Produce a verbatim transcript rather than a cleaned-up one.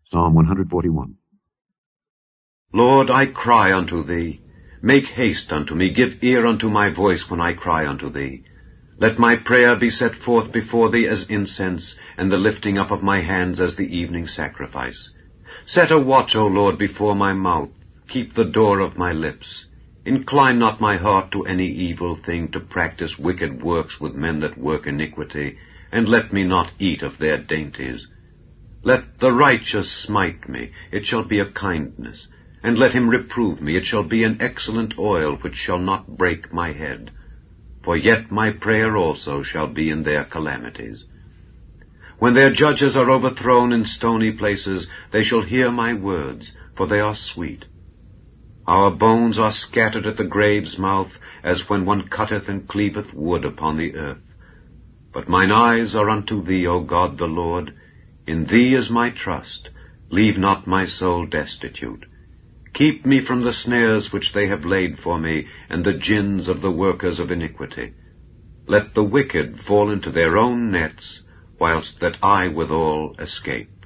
Psalm one forty-one. Lord, I cry unto thee. Make haste unto me. Give ear unto my voice when I cry unto thee. Let my prayer be set forth before thee as incense, and the lifting up of my hands as the evening sacrifice. Set a watch, O Lord, before my mouth. Keep the door of my lips. Incline not my heart to any evil thing, to practice wicked works with men that work iniquity, and let me not eat of their dainties. Let the righteous smite me, it shall be a kindness, and let him reprove me, it shall be an excellent oil, which shall not break my head. For yet my prayer also shall be in their calamities. When their judges are overthrown in stony places, they shall hear my words, for they are sweet. Our bones are scattered at the grave's mouth, as when one cutteth and cleaveth wood upon the earth. But mine eyes are unto thee, O God the Lord. In thee is my trust. Leave not my soul destitute. Keep me from the snares which they have laid for me, and the gins of the workers of iniquity. Let the wicked fall into their own nets, whilst that I withal escape.